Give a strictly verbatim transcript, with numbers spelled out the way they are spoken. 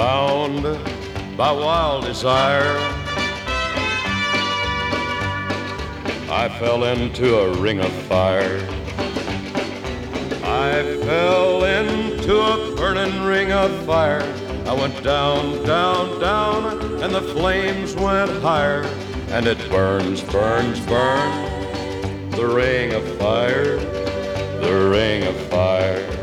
bound by wild desire. I fell into a ring of fire. I fell into a burning ring of fire. I went down, down, down, and the flames went higher. And it burns, burns, burns, the ring of fire, the ring of fire.